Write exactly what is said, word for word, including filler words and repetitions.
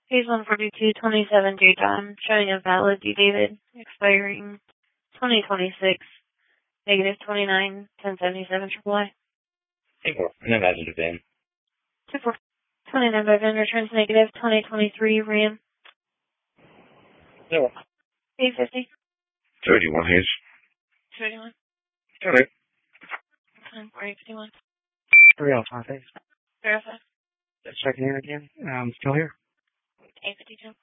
Phase one forty-two twenty-seven J John, showing a valid D David, expiring twenty twenty-six, negative twenty-nine, ten seventy-seven triple I. Hey, four. And then imagine it in. two four. twenty-nine by VIN returns negative, twenty twenty-three Ram. No. eight fifty. thirty-one Hayes. thirty-one. Okay. Time for eight fifty-one. three oh five, thanks. Verify. Just checking in again. Um, still here. eight fifty-two.